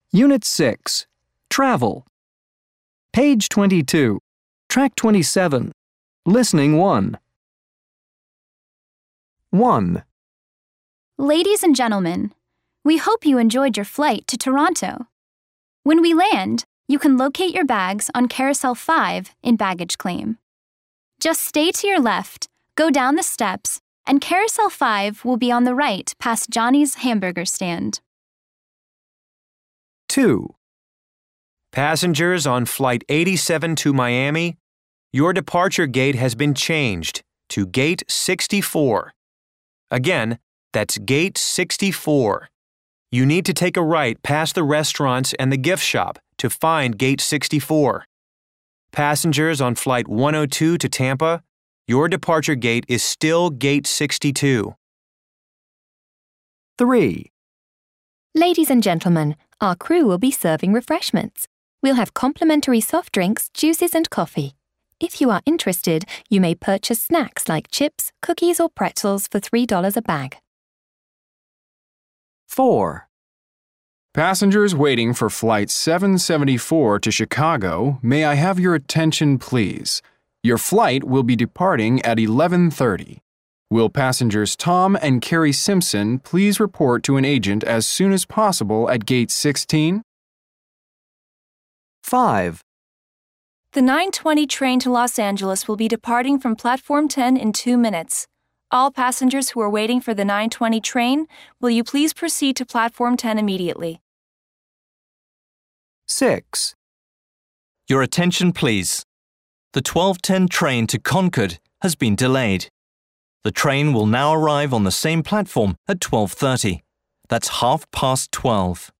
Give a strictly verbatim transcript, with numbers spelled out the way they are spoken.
Unit six. Travel. Page twenty-two. Track twenty-seven. Listening one. one. Ladies and gentlemen, we hope you enjoyed your flight to Toronto. When we land, you can locate your bags on Carousel five in baggage claim. Just stay to your left, go down the steps, and Carousel five will be on the right past Johnny's hamburger stand. two. Passengers on Flight eighty-seven to Miami, your departure gate has been changed to Gate sixty-four. Again, that's Gate sixty-four. You need to take a right past the restaurants and the gift shop to find Gate sixty-four. Passengers on Flight one oh two to Tampa, your departure gate is still Gate sixty-two. three. Ladies and gentlemen, our crew will be serving refreshments. We'll have complimentary soft drinks, juices, and coffee. If you are interested, you may purchase snacks like chips, cookies, or pretzels for three dollars a bag. four. Passengers waiting for Flight seven seventy-four to Chicago, may I have your attention, please? Your flight will be departing at eleven thirty. Will passengers Tom and Carrie Simpson please report to an agent as soon as possible at Gate sixteen? five. The nine twenty train to Los Angeles will be departing from Platform ten in two minutes. All passengers who are waiting for the nine twenty train, will you please proceed to Platform ten immediately? six. Your attention, please. The twelve ten train to Concord has been delayed. The train will now arrive on the same platform at twelve thirty. That's half past twelve.